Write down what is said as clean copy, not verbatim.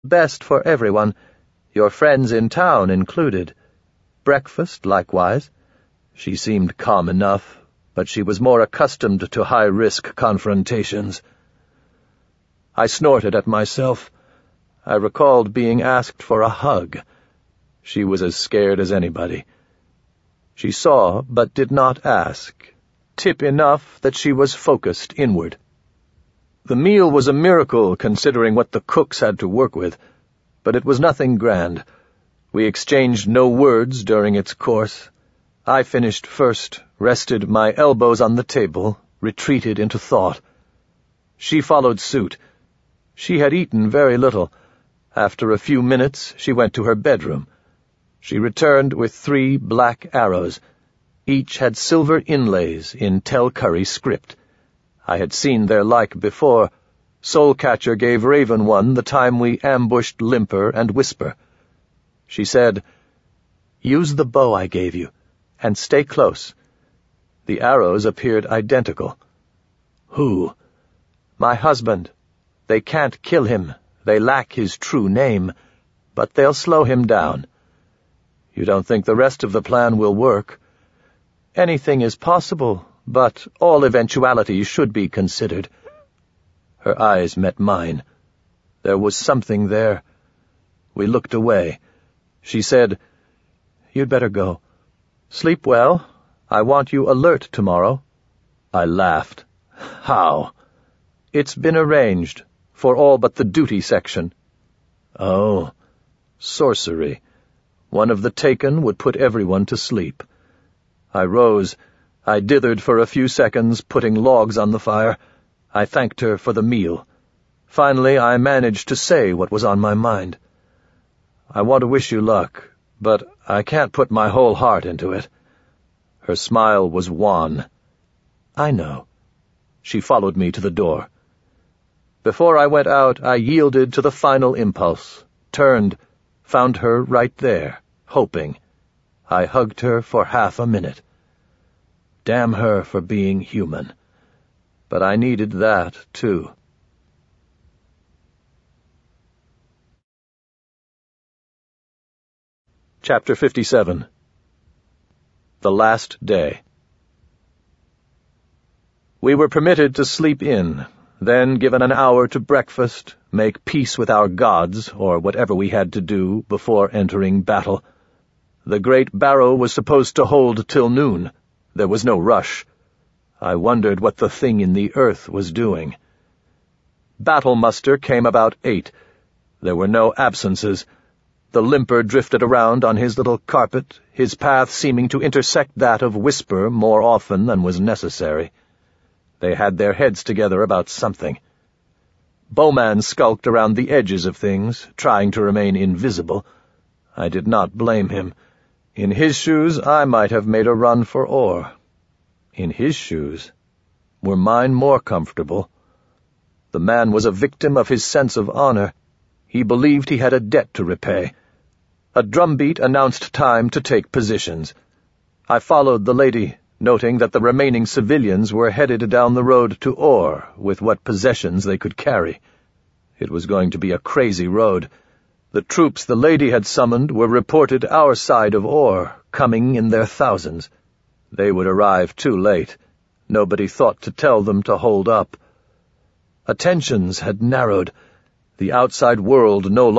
best for everyone, your friends in town included. Breakfast, likewise. She seemed calm enough, but she was more accustomed to high-risk confrontations. I snorted at myself. I recalled being asked for a hug. She was as scared as anybody. She saw, but did not ask. Tip enough that she was focused inward. The meal was a miracle considering what the cooks had to work with, but it was nothing grand. We exchanged no words during its course. I finished first, rested my elbows on the table, retreated into thought. She followed suit. She had eaten very little. After a few minutes, she went to her bedroom. She returned with 3 black arrows. Each had silver inlays in Telcurry script. I had seen their like before. Soulcatcher gave Raven one the time we ambushed Limper and Whisper. She said, "Use the bow I gave you, and stay close." The arrows appeared identical. "Who?" "My husband. They can't kill him. They lack his true name, but they'll slow him down." "You don't think the rest of the plan will work?" "Anything is possible, but all eventualities should be considered." Her eyes met mine. There was something there. We looked away. She said, "You'd better go. Sleep well. I want you alert tomorrow." I laughed. "How?" "It's been arranged, for all but the duty section." "Oh, sorcery. One of the Taken would put everyone to sleep." I rose. I dithered for a few seconds, putting logs on the fire. I thanked her for the meal. Finally, I managed to say what was on my mind. "I want to wish you luck, but I can't put my whole heart into it." Her smile was wan. "I know." She followed me to the door. Before I went out, I yielded to the final impulse, turned, found her right there, hoping. I hugged her for half a minute. Damn her for being human. But I needed that, too. Chapter 57. The Last Day. We were permitted to sleep in, then given an hour to breakfast, make peace with our gods, or whatever we had to do, before entering battle. The great barrow was supposed to hold till noon. There was no rush. I wondered what the thing in the earth was doing. Battle muster came about 8. There were no absences. The Limper drifted around on his little carpet, his path seeming to intersect that of Whisper more often than was necessary. They had their heads together about something. Bowman skulked around the edges of things, trying to remain invisible. I did not blame him. In his shoes, I might have made a run for ore. In his shoes, were mine more comfortable? The man was a victim of his sense of honor. He believed he had a debt to repay. A drumbeat announced time to take positions. I followed the lady, noting that the remaining civilians were headed down the road to Ore with what possessions they could carry. It was going to be a crazy road. The troops the lady had summoned were reported our side of Ore, coming in their thousands. They would arrive too late. Nobody thought to tell them to hold up. Attentions had narrowed. The outside world no